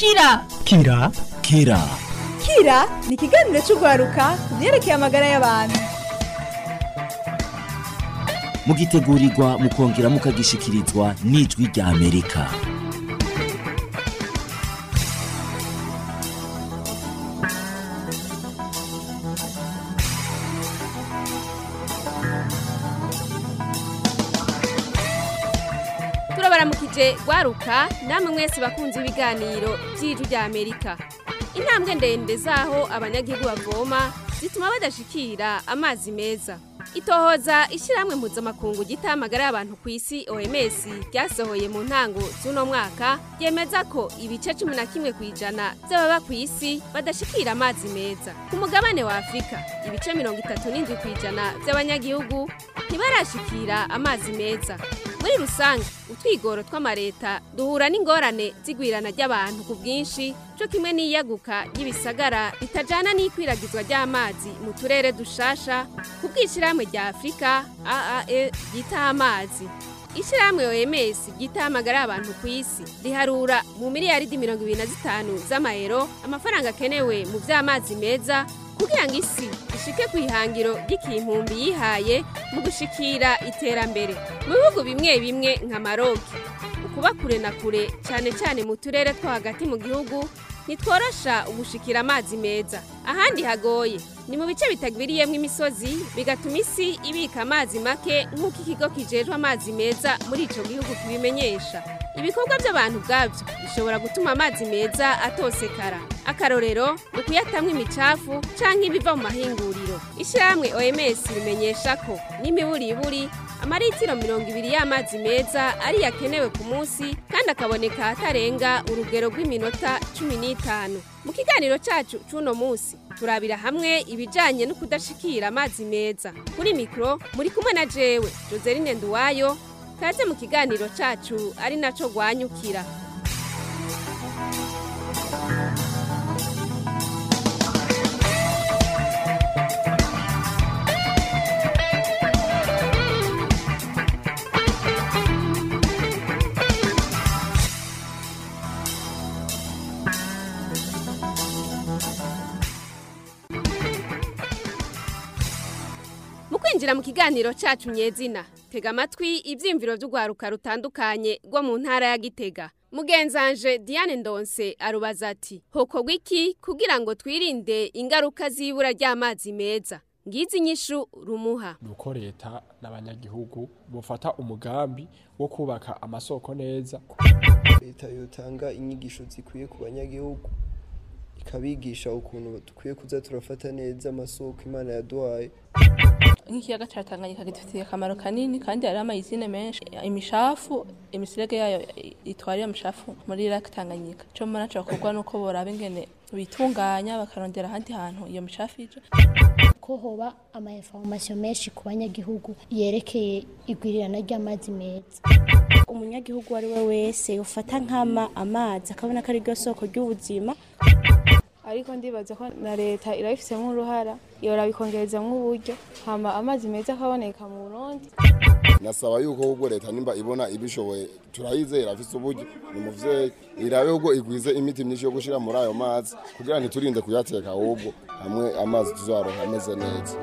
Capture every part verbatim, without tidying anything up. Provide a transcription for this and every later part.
kira kira kira kira ni ikiganiro cy'urwaruka ku byerekeye amagara y'abantu mugitegurirwa mukongera mukagishikirizwa n'ijwi rya Amerika. Turabaramukije gwaruka namwe mwese bakunze ibiganiro by'ijwi rya Amerika. Intambwe ndende zaho abanyagihugu bavoma zituma badashikira amazi meza. Itohoza ishiramwe mpuzamakungu gitamagara y'abantu ku isi O M S ryasohoye mu ntango z'uno mwaka yemeza ko ibice cumi na kimwe kwijana by'ababa ku isi badashikira amazi meza. Ku mugabane wa Afrika ibice mirongo itatu n'indwi kwijana by'abanyagihugu ntibarashikira amazi meza. Muri rusange utwigoro tw'amareta duhura n'ingorane zigwirana ry'abantu ku bwinshi cyo kimwe n'iyaguka y'ibisagara bitajana n'ikwiragizwa ry'amazi mu turere dushasha ku bwishiramwe rya Afrika A A E yita amazi. Ishiramwe O M S gitamagara y'abantu ku isi riharura mu miliyaridi mirongo ibiri na zitanu z'amayero amafaranga akenewe mu by'amazi meza kugira ngo isi ishike kwihangiro ry'ikintumbi yihaye mu gushikira iterambere. Mu bihugu bimwe bimwe nka Maroc ukuba kure na kure cyane cyane mu turere two hagati mu gihugu nitworosha ugushikira amazi meza. Ahandi hagoye ni mu bice bitagwiriyemwe imisozi bigatuma isi ibika amazi make nk'uko ikigo kijejwe amazi meza muri ico gihugu kibimenyesha. Ibikorwa by'abantu bwabyo bishobora gutuma amazi meza atosekara. Akarorero mu kuyatamwa imicafu canke ibiva mu mahinguriro. Ishiramwe O M S rimenyesha ko n'imiburiburi amaritiro mirongo ibiri y'amazi meza ari yakenewe ku munsi kandi akaboneka atarenga urugero rw'iminota cumi n'itanu. Mu kiganiro cacu c'uno munsi turabira hamwe ibijanye no kudashikira amazi meza. Kuri mikro muri kumwe na jewe Joseline Nduwayo. Kaze mu kiganiro cacu ari naco gwanyukira. Mukwinjira mu kiganiro cacu nyezina tega amatwi ivyimviro by'ugwaruka rutandukanye rwo mu ntara ya Gitega. Mugenzanje Diane Ndonse arubaza ati hokorwa iki kugira ngo twirinde ingaruka zibura ry'amazi meza. Ngizi nyishu rumuha nuko leta n'abanyagihugu bofata umugambi wo kubaka amasoko neza. Leta yotanga inyigisho zikwiye ku banyagihugu ikabigisha ukuntu dukwiye kuza turafata neza amasoko Imana yaduhaye. Nk'ikiyaga ca Tanganyika gifitiye akamaro kanini kandi hari amayizine menshi. Imishafu imisirege yayo itwarira amashafu muri Lake Tanganyika. Cyo mbona cyo kugwa nuko boraba ingene bitunganya bakarondera ahandi hantu iyo mishafu ije. Ko hoba ama information menshi ku banyagihugu yerekeye igwirirana ry'amazi meza. Umunyagihugu ari we wese ufata nkama amazi akabona ko ari ryo soko ry'ubuzima. Ariko ndibaza ko na leta irabifisemo uruhara yora bikongerezamwe uburyo hama amazi meza akaboneka mu Burundi. Nasaba yuko ubwo leta nimba ibona ibishoboye turayizera afise uburyo ni muvyeyi irabe ubwo igwize imiti myinshi yo gushira muri ayo mazi kugira ngo turinde kuyateka ahubwo hamwe amazi tuzaronka ameze neza.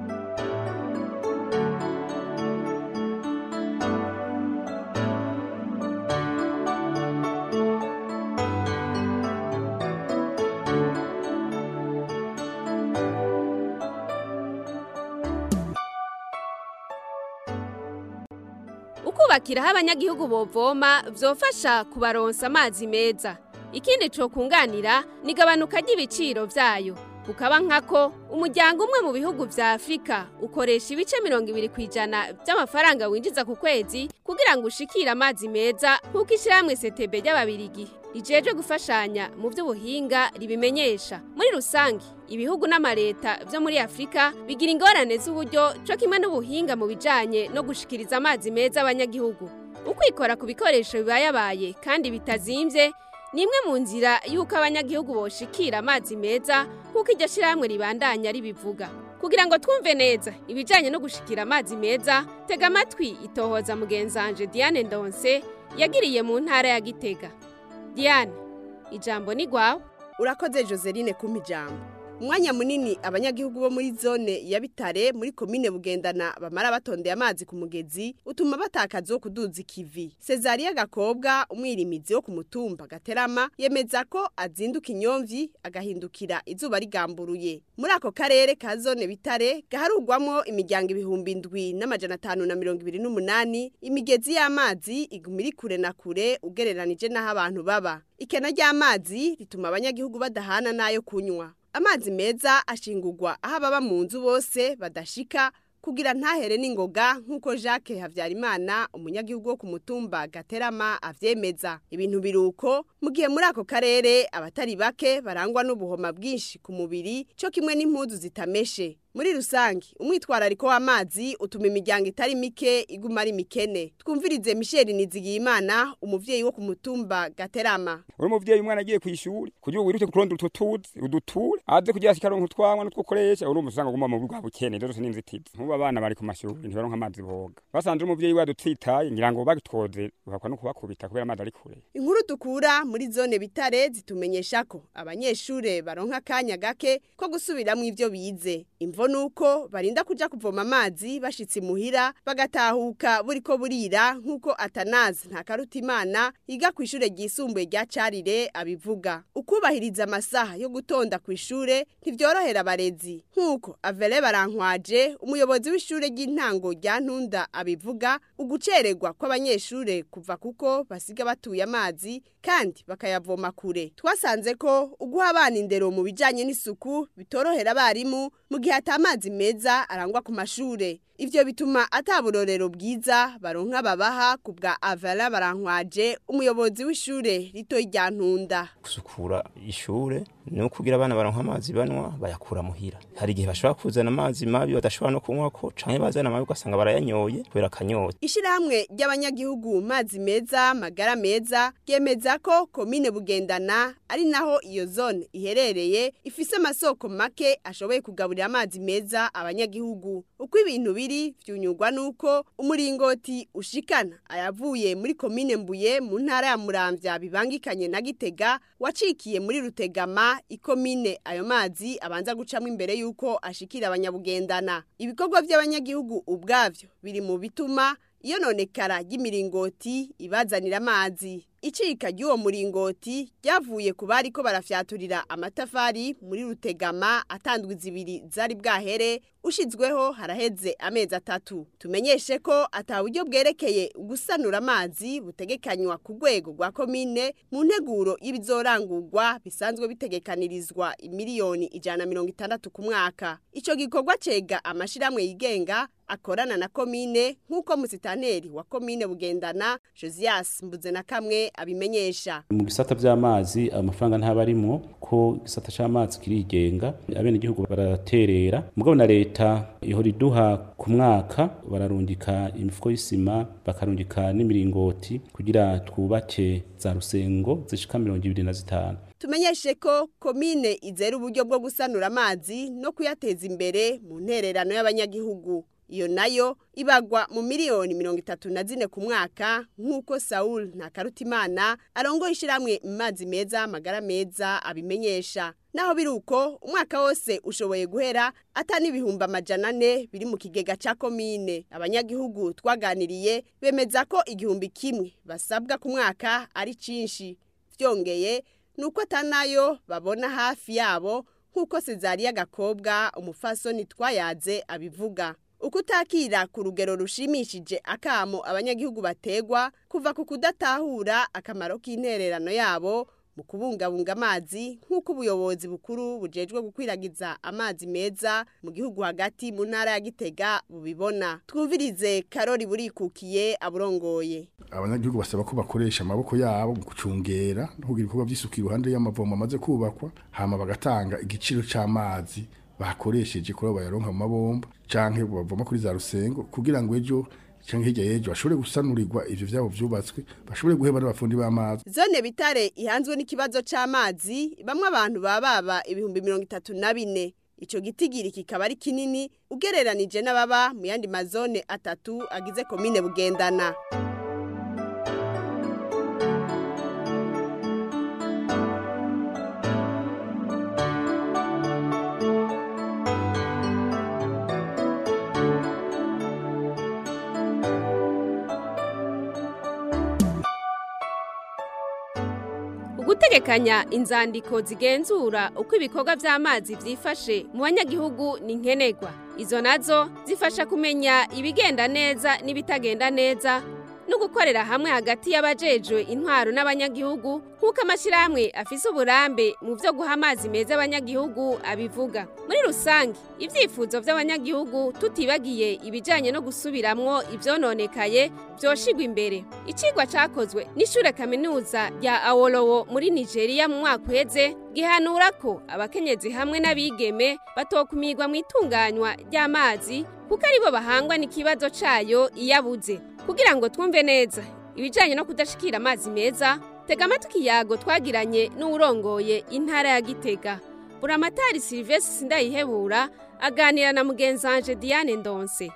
Ukubakira abanyagihugu bovoma vyofasha kubaronsa amazi meza. Ikindi cyo kunganira ni gabanuka ry'ibiciro vyayo. Ukaba nkako umuryango umwe mu bihugu vya Afrika ukoresha ibice mirongo ibiri kwijana by'amafaranga winjiza ku kwezi kugira ngo ushikire amazi meza nkuko ishiramwe C T B y'ababirigi rijeje gufashanya mu by'ubuhinga ribimenyesha. Muri rusange ibihugu n'amareta byo muri Afrika bigira ingorane z'uburyo cyo kimwe n'ubuhinga mu bijanye no gushikiriza amazi meza abanyagihugu. Ukwikora ku bikoresho bibayabaye kandi bitazimvye nimwe mu nzira yuko abanyagihugu boshikira amazi meza kuko iryo shiramwe ribandanya ribivuga. Kugira ngo twumve neza ibijanye no gushikira amazi meza tega amatwi itohoza mugenzanje Diane Ndonse yagiriye mu ntara ya Gitega. Diane, ijambo ni gwawe. Urakoze Joseline kumpa ijambo. Umwanya munini abanyagihugu bo muri zone ya Bitare muri komine Bugendana bamara batondeye amazi ku mugezi utuma batakaza zo kuduza ikivi. Cezaria Gakobwa umwirimizi wo ku mutumba Gaterama yemeza ko azinduka inyomvyi agahindukira izuba rigamburuye. Muri ako karere ka zone Bitare gaharugwamo imiryango ibihumbi indwi n'amajana atanu na mirongo ibiri n'umunani, imigezi y'amazi igumira kure na kure ugereranije n'aho abantu baba. Ikena ry'amazi rituma abanyagihugu badahana nayo kunywa. Amazi meza ashingurwa aho ababa mu nzu bose badashika kugira ntahere n'ingoga nkuko Jacques Havyarimana umunyagihugu wo ku mutumba Gaterama avyemeza. Ibintu biruko mu gihe muri ako karere abatari bake barangwa n'ubuhoma bwinshi ku mubiri cyo kimwe n'impuzu zitameshe. Muri rusangi umwitwarariko w'amazi utuma imiryango itari mike iguma ari mikene. Twumvirize Michel Nizigiyimana umuvyeyi wo ku mutumba Gaterama. Uri muvyeyi umwana agiye kwishuri kugira wirute kuronda ututuzi uduture aze kugira ashikaronka twangwa n'utwo koresha uri umusanga guma mu bwa bukene rero sinimzitiza. Nkuba abana bari ku mashuri ntibaronka amazi boga. Basanze umuvyeyi wadutwitaye ngira ngo bagitwoze bakwa no kubakubita kubera amazi ari kure. Inkuru dukura muri zone Bitare zitumenyesha ko abanyeshure baronka kanya gake ko gusubiramwo ivyo bize. Imvo nuko barinda kuja kuvoma amazi bashitsi muhira bagatahuka buriko burira nkuko Atanazi Ntakarutimana yiga ku ishure ryisumbuye rya Carire abivuga. Ukubahiriza amasaha yo gutonda ku ishure ntivyorohera abarezi nkuko Avele Barankwaje umuyobozi w'ishure ry'intango rya Ntunda abivuga. Ugucererwa kw'abanyeshure kuva kuko basiga batuye amazi kandi bakayavoma kure. Twasanze ko uguha abana indero mu bijanye n'isuku bitorohera abarimu mu gihe atamazi meza arangwa ku mashure. Ivyo bituma ataburorero bwiza baronka babaha kubwa Avala Barankwaje umuyobozi w'ishure rito rya Ntunda. Kusukura ishure no kugira abana baronka amazi banwa bayakura muhira. Hari igihe bashobora kuzana amazi mabi badashobora no kunywa ko canke bazana amabi ugasanga barayanyoye kubera kanyota. Ishirahamwe ry'abanyagihugu mazi meza magara meza ryemeza ko komine Bugendana ari naho iyo zone iherereye ifise amasoko make ashoboye kugaburira amazi meza abanyagihugu. Uko ibintu biri vyunyurwa nuko umuringoti ushikana ayavuye muri komine Mbuye mu ntara ya Muramvya bibangikanye na Gitega wacikiye muri Rutegama ikomine ayo mazi abanza gucamwe imbere yuko ashikira abanyabugendana. Ibikorwa by'abanyagihugu ubwavyo biri mu bituma iyo nonekara y'imiringoti ibazanira amazi. Icika ry'uwo muringoti ryavuye ku bari ko barafyaturira amatafari muri Rutegama atandwi zibiri zari bwahere ushizweho haraheze amezi atatu. Tumenyeshe ko ataburyo bwerekeye gusanura amazi butegekanywa ku rwego rwa komine mu nteguro y'ibizorangurwa bisanzwe bitegekanirizwa imiliyoni ijana na mirongo itandatu ku mwaka. Ico gikorwa cega amashiramwe yigenga akorana na komine nkuko musitanteri wa komine Bugendana Josias Mbuze na kamwe abimenyesha. Mu gisata by'amazi amafaranga ntabarimo ko gisata cy'amazi kirigenga abene igihugu baraterera mugabo na leta ihora iduha ku mwaka bararundika imifuko y'isima bakarundika n'imiringoti kugira twubake za rusengo zishika mirongo ibiri na zitanu. Tumenyeshe ko komine izera uburyo bwo gusanura amazi no kuyateza imbere mu ntererano y'abanyagihugu. Iyo nayo ibagwa mu miliyoni mirongo itatu na zine ku mwaka nkuko Saul Ntakarutimana arongo ishiramwe amazi meza amagara meza abimenyesha. Naho biruko umwaka wose ushoboye guhera atani ibihumbi amajana ane biri mu kigega ca komine. Abanyagihugu twaganiriye bemeza ko igihumbi kimwe basabwa ku mwaka ari cinshi. Vyongeye nuko atanayo babona hafi yabo nkuko Cezaria Gakobwa umufasoni twayaze abivuga. Ukutakira ku rugero rushimishije akamo abanyagihugu bategwa kuva ku kudatahura akamaro k'intererano yabo mu kubungabunga amazi nk'uko ubuyobozi bukuru bujejwe gukwiragiza amazi meza mu gihugu hagati mu ntara ya Gitega bubibona. Twumvirize Karori Burikukiye aburongoye. Abanyagihugu basaba ko bakoresha amaboko yabo mu kucungera no kugira ibikorwa by'isuku iruhande y'amavomo amaze kubakwa hama bagatanga igiciro c'amazi bakoresheje kuri bayaronka mu mabomba canke bavoma kuri za rusengo kugira ngo ejo canke hirya yejo bashobore gusanurirwa ivyo vyabo vyubatswe bashobore guheba n'abafundi b'amazi. Zone Bitare ihanzwe n'ikibazo c'amazi bamwe abantu bababa ibihumbi mirongo itatu na bine. Ico gitigiri kikaba ari kinini ugereranije n'ababa mu yandi mazone atatu agize komine Bugendana. gutegekanya inzandiko zigenzura uko ibikorwa vy'amazi vyifashe mu banyagihugu ni nkenerwa. Izo nazo zifasha kumenya ibigenda neza n'ibitagenda neza no gukorera hamwe hagati y'abajejwe intwaro n'abanyagihugu nk'uko amashyirahamwe afise uburambe mu vyo guha amazi meza abanyagihugu abivuga. Muri rusange ivyifuzo vy'abanyagihugu tutibagiye ibijanye no gusubiramwo ivyononekaye vyoshigwa imbere. Icigwa cakozwe n'ishure kaminuza ya Awolowo muri Nigeria mu mwaka uheze gihanura ko abakenyezi hamwe n'abigeme batokumirwa mu itunganywa ry'amazi kuko aribo bahangwa n'ikibazo cayo iyabuze. Kugira ngo twumve neza ibijanye no kudashikira amazi meza, tega amatwi ikiyago twagiranye n'uwurongoye intara ya Gitega. Buramatari Sylvestre Sindayihebura aganira na mugenzanje Diane Ndonse.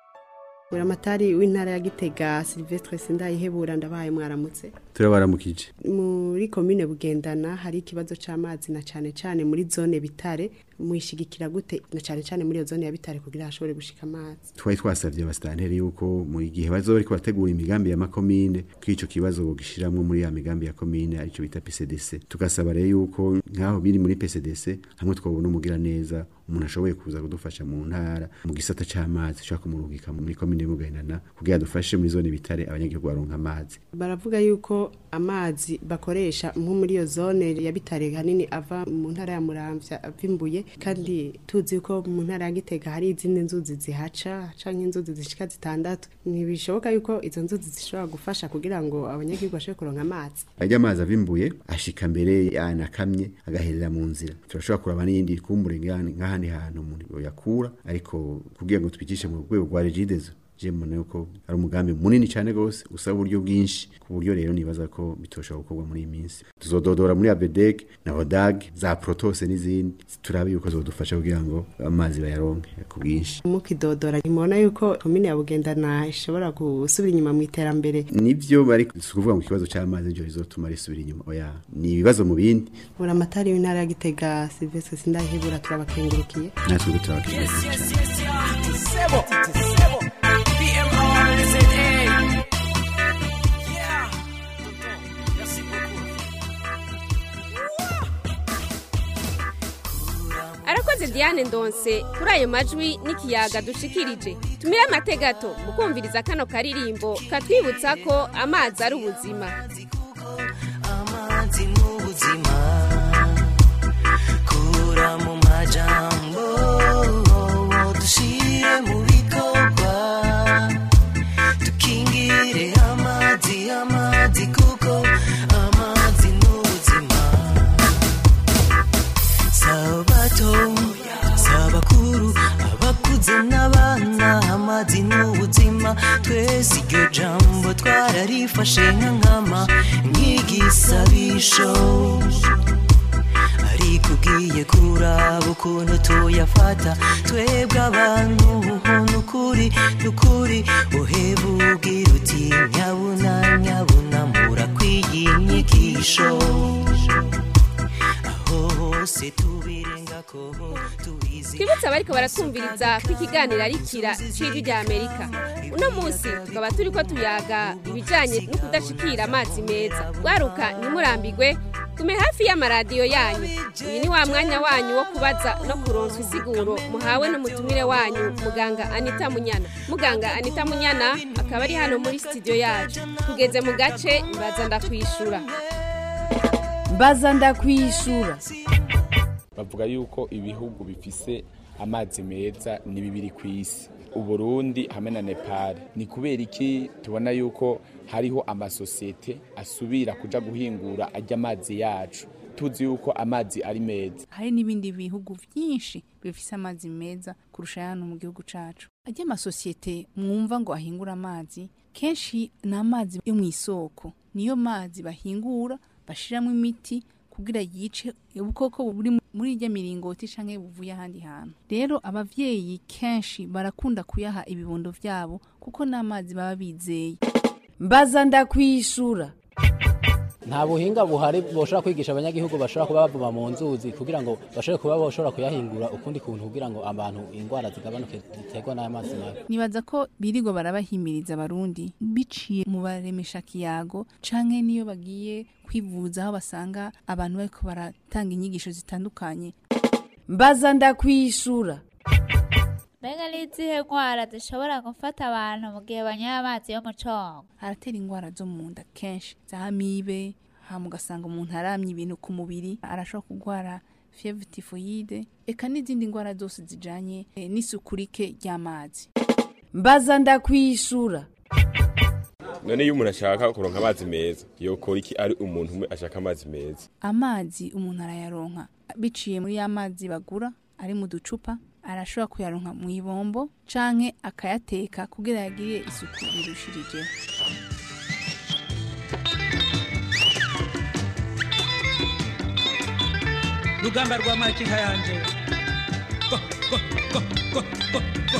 Buramatari w'intara ya Gitega Sylvestre Sindayihebura ndabaye mwaramutse. Turabaramukije. Muri commune Bugendana hari ikibazo c'amazi na cane cane muri zone Bitare, mwishigikira gute na cane cane muri iyo zone ya Bitare kugira hashobore gushika amazi? Twari twasavye abastanteri yuko mu gihe bazori ko bategura imigambi ya makomine k'ico kibazo bogishiramwe muri ya migambi ya komine arico bita P C D C. Tugasaba rero yuko nkaho biri muri P C D C hamwe twabona umugira neza umuntu ashoboye kuza kudufasha mu ntara mu gisata c'amazi cyo kumurugika muri komine Bugendana kugira dufashe muri zone Bitare abanyagihugu baronka amazi. Baravuga yuko amazi bakoresha nko muri iyo zone ya Bitare hanini ava mu ntara ya Muramvya avimbuye, kandi tuzi ko mu ntara ya Gitega hari izindi nzuzi zihaca canke inzuzi zishika zitandatu. Ntibishoboka yuko izo nzuzi zishobora gufasha kugira ngo abanyagihugu bashobore kuronka amazi. Ajya amazi avimbuye ashika mbere yanakamye agaherera mu nzira. Turashobora kuraba n'iyindi kumbure nk'ahandi hantu umuntu yakura, ariko kugira ngo tubikishe mu rwego rwa Regidezo je mbona yuko ari umugambi munini cyane gose usaba uburyo bwinshi, ku buryo rero nibaza ko bitosha gukorwa muri iyi minsi. Tuzododora muri Abedek na Odag za Protose n'izindi turabe yuko zodufasha kugira ngo amazi bayaronke ku bwinshi. Mukidodora nimona yuko commune ya Bugendana ishobora gusubira inyuma mu iterambere. Nivyo bari kuvuga mu kibazo cy'amazi njo rizotuma risubira inyuma. Oya, ni ibibazo mu bindi. Buramatari w'intara ya Gitega Sylvestre Sindayihebura turabakengurukiye. Natwe turabakengurukiye. Sebo, sebo. B M R Z A. Yeah. Merci beaucoup. Arakoze Diane Ndonse kuri ayo majwi n'ikiyaga dushikirije. Tumira amategato mu kumviriza kano karirimbo katwibutsa ko amazi ari ubuzima. Amazi mu buzima. Kura mu majambo dushire mu bikorwa. Tukingire amazi amazi kuko amazi n'ubuzima. Sabato sabakuru abakuze n'abana amazi n'ubuzima. Twese iryo jambo twararifashe nk'nkama nk'igisabisho. Ariko ugiye kuraba ukuntu tuyafata twebwe abantu n'ukuri n'ukuri uheba ubwira uti nyabuna nyabuna murakwiye inyigisho. Aho hose tubirengako tubizi. Twibutsa bariko baratumviriza ko ikiganiro ari kira c'ijwi rya Amerika. Uno munsi tukaba turiko tuyaga ibijanye no kudashikira amazi meza. Waruka nimurambigwe tume hafi y'amaradiyo yanyu. Uyu ni wa mwanya wanyu wo kubaza no kuronswa isiguro muhawe n'umutumire wanyu muganga Anita Munyana. Muganga Anita Munyana akaba ari hano muri studio yacu. Tugeze mu gace mbaza ndakwishura. Mbaza ndakwishura. Bavuga yuko ibihugu bifise amazi meza ni bibiri kw'isi, Uburundi hamwe na Nepal. Ni kubera iki tubona yuko hariho amasosiyete asubira kuja guhingura ajya amazi yacu, tuzi yuko amazi ari meza? Hari n'ibindi bihugu byinshi bifise amazi meza kurusha hano mu gihugu cacu. Ajya amasosiyete mwumva ngo ahingura amazi kenshi na amazi yo mu isoko, niyo mazi bahingura bashiramo imiti kugira yice ubukoko buri muri irya miringoti canke buvuye ahandi hantu. Rero abavyeyi kenshi barakunda kuyaha ibibondo vyabo kuko n'amazi baba bizeye. Mbaza ndakwishura. nta buhinga buhari boshobora kwigisha abanyagihugu bashobora kuba bavuma mu nzuzi kugira ngo bashobore kuba boshobora kuyahingura ukundi kuntu kugira ngo abantu indwara zigabanuke ziterwa n'amazi mabi. Nibaza ko birigo barabahimiriza abarundi biciye mu baremesha kiyago canke niyo bagiye kwivuza aho basanga abantu bariko baratanga inyigisho zitandukanye. Mbaza ndakwishura. Mbega n'izihe ndwara zishobora gufata abantu mu gihe banyoye amazi yo mu congo? Haratera indwara zo mu nda kenshi za amibe, hama ugasanga umuntu aramye ibintu ku mubiri, arashobora kurwara fièvre typhoïde, eka n'izindi ndwara zose zijanye eh, n'isuku rike ry'amazi. Mbaza ndakwishura. None iyo umuntu ashaka kuronka amazi meza yokora iki ari umuntu umwe ashaka amazi meza? Amazi umuntu arayaronka biciye muri amazi bagura ari mu ducupa, arashobora kuyaronka mu ibombo canke akayateka kugira yagiriye isuku irushirije. Rugamba rwa makinka yanje. Go go go go go go.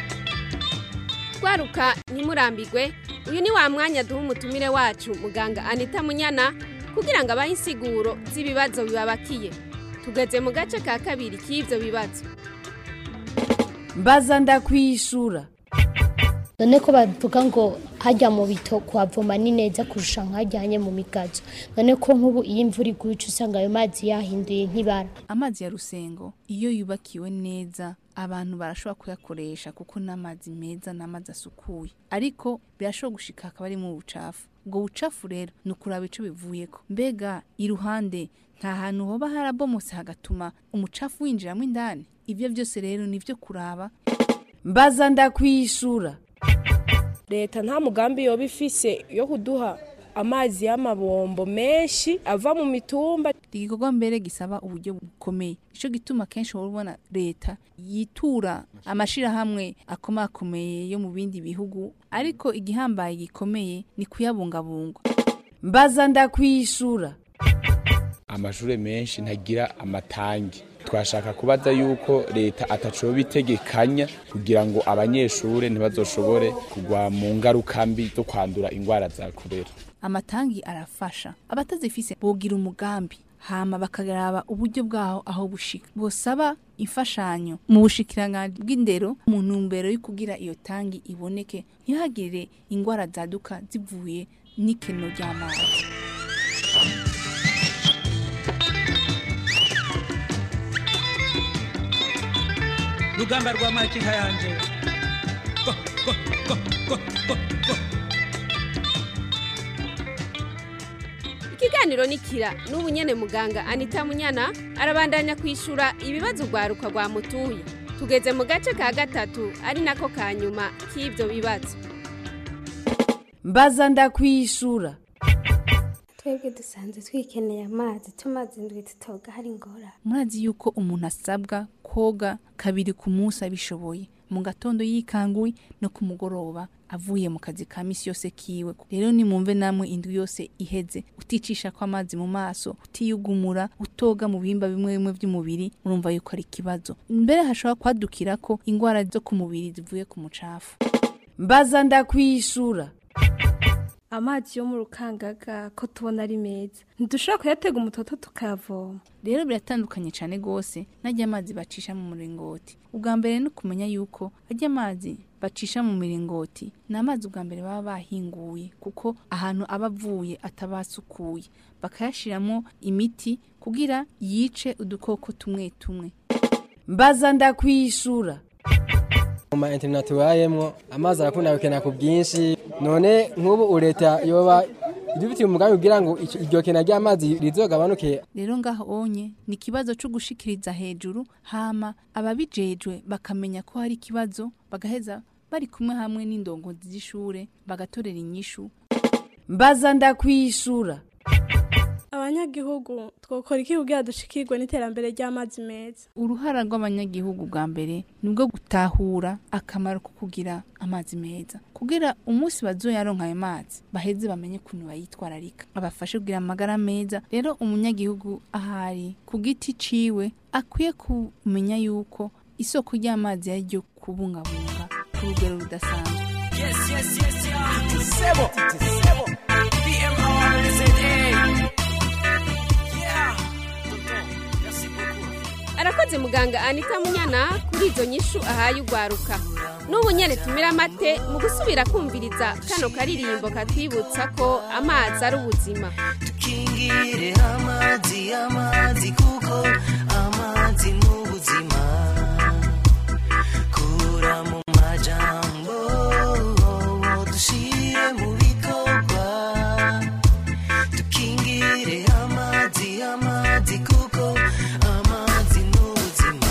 Kwaruka ntimurambirwe, uyu ni wa mwanya duha umutumire wacu muganga Anita Munyana kugira ngo abahe insiguro z'ibibazo bibabakiye. Tugeze mu gace ka kabiri k'ivyo bibazo. Mbaza ndakwishura. None ko bavuga ngo hajya mu bito kwavoma ni neza kurusha nkajyanye mu migazo. None ko nk'ubu iyi imvura iguye usanga ayo mazi yahinduye nk'ibara. Amazi ya Rusengo iyo yubakiwe neza abantu barashobora kuyakoresha kuko n'amazi meza n'amazi asukuye. Ariko birashobora gushika akaba ari mu bucafu. Ubwo bucafu rero ni ukuraba ico bivuyeko. Mbega iruhande nta hantu hoba harabomotse hagatuma umucafu winjiramo indani. Ivyo byose rero nivyo kuraba. Mbaza ndakwishura. Leta nta mugambi yoba ifise yo kuduha amazi y'amabombo menshi ava mu mitumba. Igikorwa mbere gisaba uburyo bukomeye. Ico gituma kenshi ubona leta yitura amashira hamwe akomakomeye yo mu bindi bihugu, ariko igihambaye gikomeye ni kuyabungabunga. Mbaza ndakwishura. Amashure menshi ntagira amatangi. Twashaka kubaza yuko leta ataco bitegekanya kugira ngo abanyeshure ntibazoshobore kugwa mu ngaruka mbi zo kwandura ingwara za kolera. Amatangi arafasha. Abatazifise bogira umugambi hama bakagaraba uburyo bwaho aho bushika. Bosaba imfashanyo mu bushikiranganje bw'indero mu ntumbero yo kugira iyo tangi iboneke ntihagire ingwara zaduka zivuye n'ikeno ry'amazi. Rugamba rwa makinka yanje. Go go go go go go. Ikiganiro nikira n'ubu nyene muganga Anita Munyana arabandanya kwishura ibibazo rwaruka rwa mutuye. Tugeze mu gace ka gatatu ari nako kanyuma k'ivyo bibazo. Mbaza ndakwishura. Twebwe dusanzwe twikeneye amazi tumaze indwi tutoga hari ngora. Murazi yuko umuntu asabwa koga kabiri ku munsi abishoboye, mu gatondo yikanguye no ku mugoroba avuye mu kazi ka misi yose kiwe. Rero ni mumve namwe indwi yose iheze uticisha kwa amazi mu maso, utiyugumura, utoga mu bihimba bimwe bimwe by'umubiri, urumva yuko ari kibazo. Mbere hashobora kwadukira ko ingwara zo ku mubiri zivuye ku mucafu. Mbaza ndakwishura. Amazi yo mu rukangaga ko tubona ari meza ntidushobora kuyatega umutoto tukavoma. Rero biratandukanye cyane gose najya amazi bacisha mu muringoti. Ubwa mbere no kumenya yuko ajya amazi bacisha mu miringoti na amazi ubwa mbere baba bahinguye kuko ahantu abavuye atabasukuye, bakayashiramo imiti kugira yice udukoko tumwe tumwe. Mbaza ndakwishura. Mu internet wayemwo amazi arakunda gukena ku bwinshi, none nk'ubu ureta yoba idufitiye umugambi kugira ngo iryo kena ry'amazi rizogabanuke. Rero ngaho onye ni kibazo cyo gushikiriza hejuru hama ababijejwe bakamenya ko hari kibazo bagaheza bari kumwe hamwe n'indongozi z'ishure bagatorera inyishu. Mbaza ndakwishura. Abanyagihugu twokora iki kugira dushikirwe n'iterambere ry'amazi meza? Uruhara rw'abanyagihugu bwa mbere nibwo gutahura akamaro ko kugira amazi meza, kugira umunsi bazoyaronka ayo mazi baheze bamenye kuntu bayitwararika, abafashe kugira amagara meza. Rero umunyagihugu ahari ku giti ciwe akwiye kumenya yuko isoko ry'amazi yaryo kubungabunga ku rugero rudasanzwe. Yes yes yes yeah. Sebo sebo B M R Z A arakoze muganga Anita Munyana kuri izo nyishu ahaye ugwaruka. N'ubu nyene tumira amate mu gusubira kumviriza kano karirimbo katwibutsa ko amazi ari ubuzima. Tukingire amazi amazi kuko amazi n'ubuzima. Kura mu majambo dushire mu bikorwa. Tukingire amazi amazi kuko amazi n'ubuzima.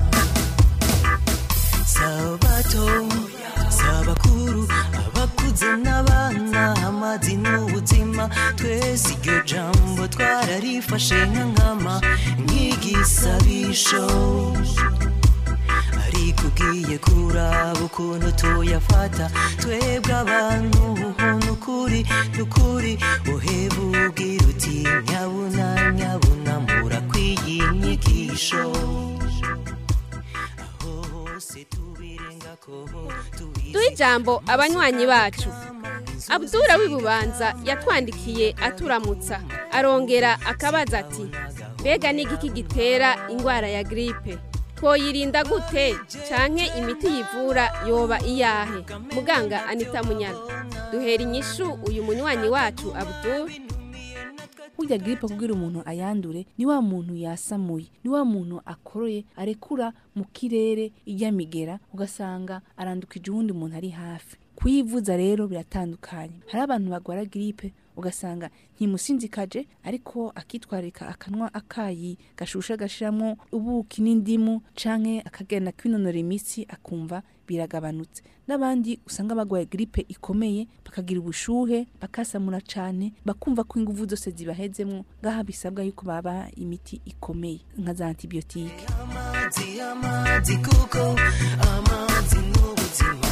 Sabato sabakuru abakuze n'abana amazi n'ubuzima twese iryo jambo twararifashe nk'nkama nk'igisabisho ariko ugiye kuraba ukuntu tuyafata twebwe abantu n'ukuri n'ukuri uheba ubwira uti nyabuna nyabuna murakwiye inyigisho aho hose tubirengako Duhe ijambo abanywanyi bacu. Abdura w'ibubanza yatwandikiye aturamutsa arongera akabaza ati mbega n'igiki gitera ingwara ya gripe twoyirinda gute canke imiti yivura yoba iyahe? Muganga Anita Munyana duhera inyishu uyu munywanyi wacu Abdura. Burya gripe kugira umuntu ayandure ni wa muntu yasamuye, ni wa muntu akoroye arekura mu kirere ijyamigera ugasanga arandukije uwundi muntu ari hafi. Kuyivuza rero biratandukanye. Hari abantu bagwara gripe ugasanga ntimusinzikaje ariko akitwarika akanwa akayi gashusha gashiramo ubuki n'indimu canke akagenda kwinonora imitsi akumva biragabanutse. N'abandi usanga bagwaye gripe ikomeye bakagira ubushuhe bakasamura cane bakumva ko inguvu zose zibahezemwo ngaha bisabwa yuko baba imiti ikomeye nka za antibiotique. Amazi amazi kuko amazi n'ubuzima.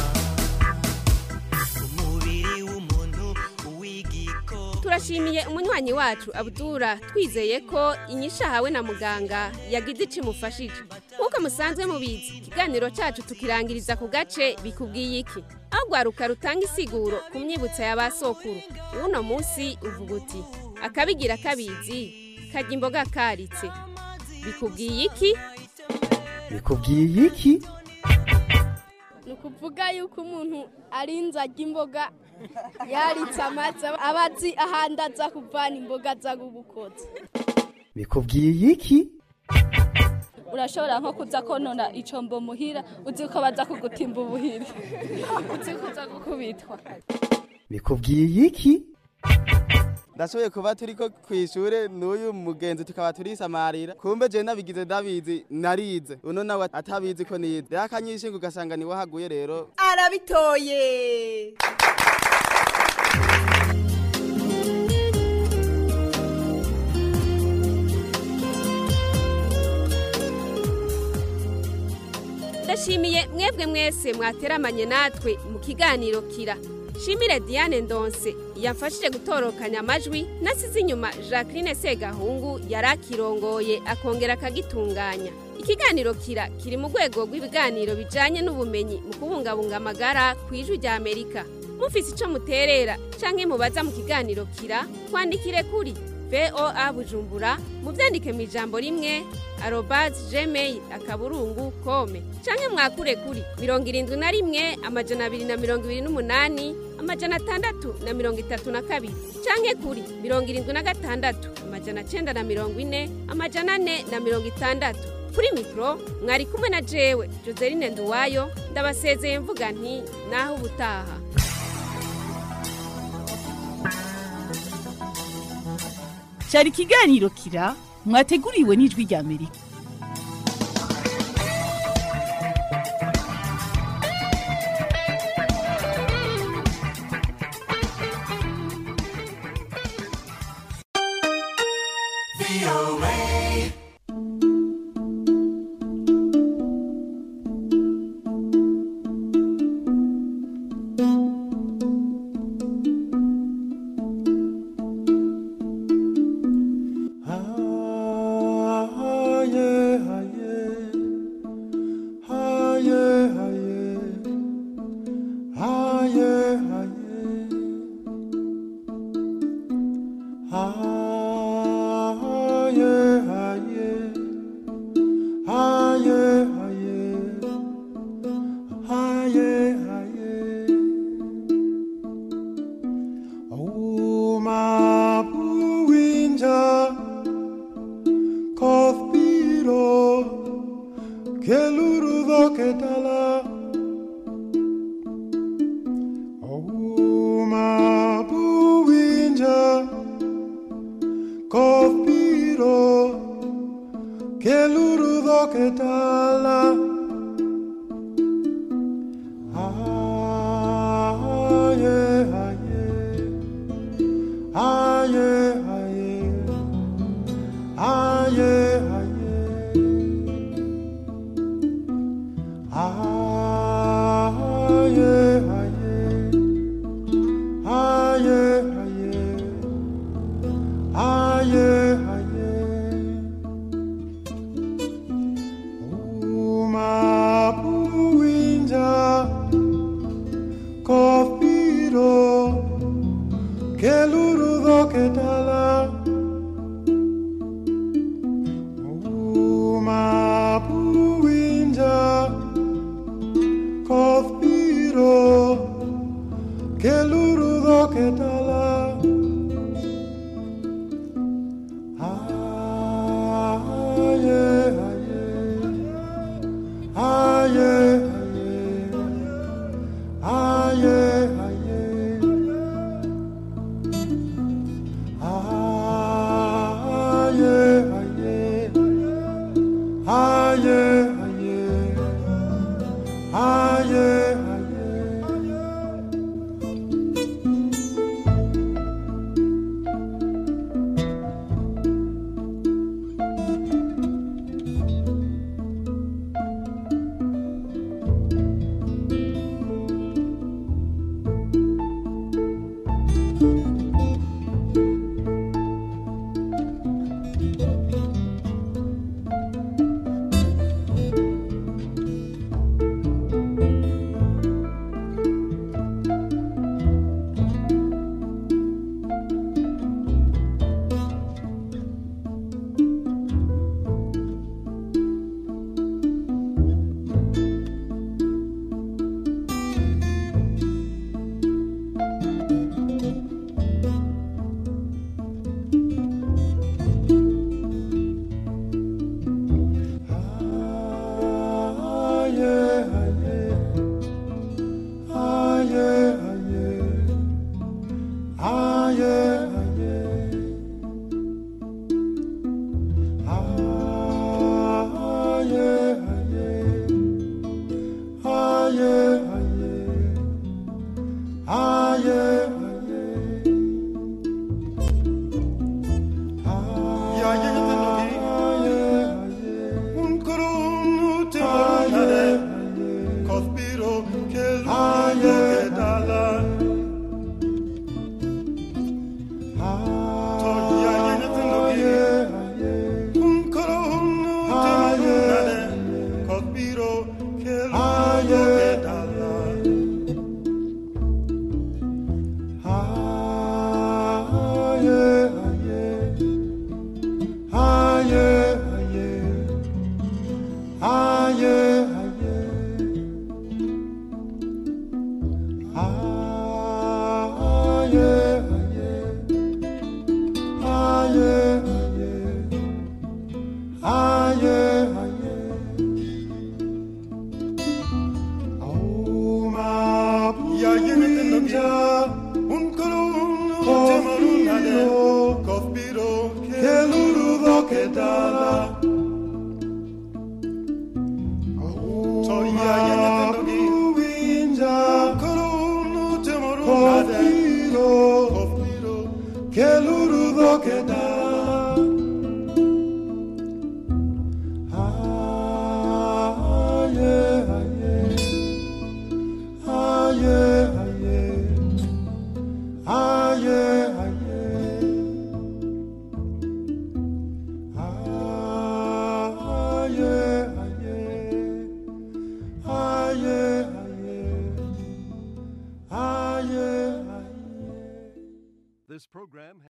Turashimiye umunywanyi wacu Abdura twizeye ko inyisha hawe na muganga yagize icimufashije. Nkuko musanzwe mubizi ikiganiro cyacu tukirangiriza ku gace bikubwiye iki. Aho gwaruka rutanga isiguro ku myibutsa y'abasokuru. Uno munsi uvuga uti akabigira kabizi kajya imboga karitse. Bikubwiye iki? Bikubwiye iki? Nukuvuga yuko umuntu arinza imboga yaritse amazi abazi ahandaza kuvana imboga za gubukoza. Bikubwiye iki? Urashobora nko kuza konona icombo muhira uzi ko baza kugutimba ubuhiri. Uzi kuza gukubitwa. Bikubwiye iki? Ndashoboye kuba turiko kwishure n'uyu mugenzi tukaba turi samarira kumbe je nabigize ndabizi narize uno nawe atabizi ko nize yakanyishinga ugasanga ni wahaguye rero arabitoye. Ndashimiye mwebwe mwese mwateramanye natwe mu kiganiro kira. Shimire Diane Ndonse yafashije gutorokanya amajwi nasize inyuma Jacqueline Segahungu yarakirongoye akongera akagitunganya. Ikiganiro kira kiri mu rwego rw'ibiganiro bijanye n'ubumenyi mu kubungabunga amagara ku ijwi rya Amerika. Mufise ico muterera canke mubaza mu kiganiro kira kwandikire kuri V O A Bujumbura muvyandike mu ijambo rimwe arobase gmail akaburungu kome canke mwakure kuri mirongo irindwi na rimwe amajana abiri na mirongo ibiri n'umunani amajana atandatu na mirongo itatu na kabiri canke kuri mirongo irindwi na gatandatu amajana cenda na mirongo ine amajana ane na mirongo itandatu. Kuri mikro mwari kumwe na jewe Joseline Nduwayo ndabasezeye mvuga nti naho ubutaha. Cyari kiganiro kira mwateguriwe n'ijwi rya Amerika. Ah, yeah. kedala Uma buinja Kofiro Kelurudo kedala Aye aye Aye aye Aye aye Aye aye Aye aye Aye aye Uma buinja Kofiro Kelurudo kedala Uma buinja Kofiro Kelurudo kedala Aye aye Aye aye Aye aye Aye aye Aye This program has